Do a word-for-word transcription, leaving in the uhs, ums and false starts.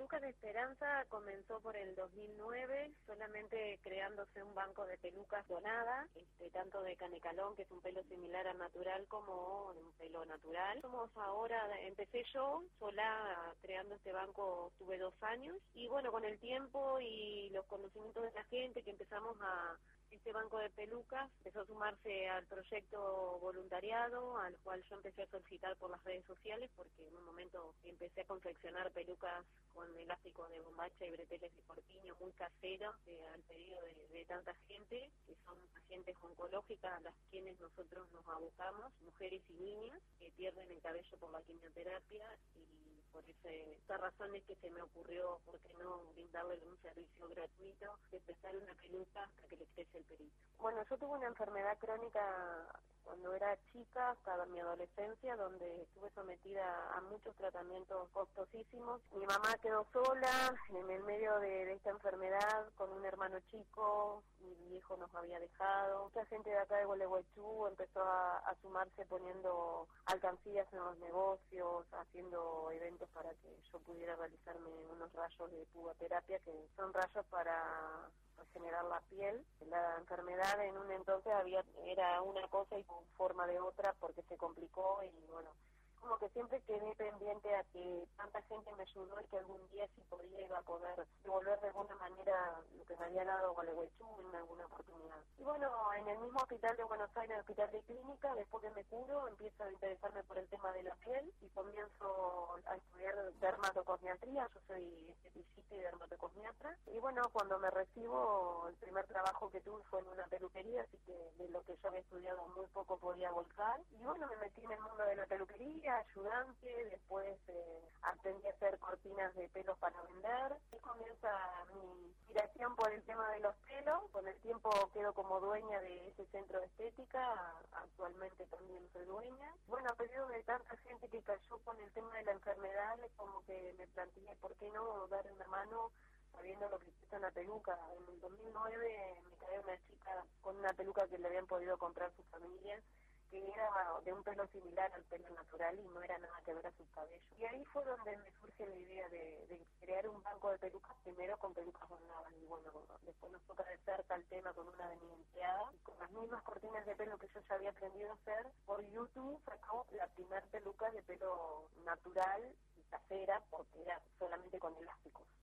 Pelucas de Esperanza comenzó por el dos mil nueve, solamente creándose un banco de pelucas donadas, este, tanto de canecalón, que es un pelo similar al natural, como de un pelo natural. Somos ahora, empecé yo sola creando este banco, tuve dos años, y bueno, con el tiempo y los conocimientos de la gente que empezamos a... Este banco de pelucas empezó a sumarse al proyecto voluntariado, al cual yo empecé a solicitar por las redes sociales, porque en un momento empecé a confeccionar pelucas con elástico de bombacha y breteles de corpiño muy caseros, eh, al pedido de, de tanta gente, que son pacientes oncológicas a las quienes nosotros nos abocamos, mujeres y niñas que pierden el cabello por la quimioterapia, y por ese, esta razón es que se me ocurrió, ¿por qué no brindarle un servicio gratuito de prestar una peluca hasta que le crece el pelito? Bueno, yo tuve una enfermedad crónica cuando era chica, hasta mi adolescencia, donde estuve sometida a muchos tratamientos costosísimos. Mi mamá quedó sola en el medio de, de esta enfermedad, con un hermano chico, mi viejo nos había dejado. Mucha gente de acá de Gualeguaychú empezó a, a sumarse poniendo alcancías en los negocios, haciendo eventos para que yo pudiera realizarme unos rayos de puboterapia, que son rayos para regenerar la piel. La enfermedad en un entonces había era una cosa y con forma de otra, porque se complicó, y bueno, como que siempre quedé pendiente a que tanta gente me ayudó y que algún día, si podía, iba a poder devolver de alguna manera lo que me había dado Gualeguaychú en alguna oportunidad. Y bueno, en el mismo hospital de Buenos Aires, el hospital de clínica, después que me curo, empiezo a interesarme por el tema de la piel y comienzo a estudiar dermatocosmiatría. Yo soy esteticista y dermatocosmiatra. Y bueno, cuando me recibo, el primer trabajo que tuve fue en una peluquería, así que de lo que yo había estudiado muy poco podía volcar. Y bueno, me metí en el mundo de la peluquería, ayudante, después eh, aprendí a hacer cortinas de pelos para vender, y comienza mi inspiración por el tema de los pelos. Con el tiempo quedo como dueña de ese centro de estética, actualmente también soy dueña. Bueno, a pedido de tanta gente que cayó con el tema de la enfermedad, como que me planteé, ¿por qué no dar una mano sabiendo lo que cuesta una peluca? En el dos mil nueve me cayó una chica con una peluca que le habían podido comprar su familia, que era de un pelo similar al pelo natural y no era nada que ver a su cabello. Y ahí fue donde me surge la idea de, de crear un banco de pelucas, primero con pelucas donadas, y bueno, después nos toca de cerca el tema con una de mi empleada, y con las mismas cortinas de pelo que yo ya había aprendido a hacer, por YouTube sacó la primer peluca de pelo natural y casera, porque era solamente con elásticos.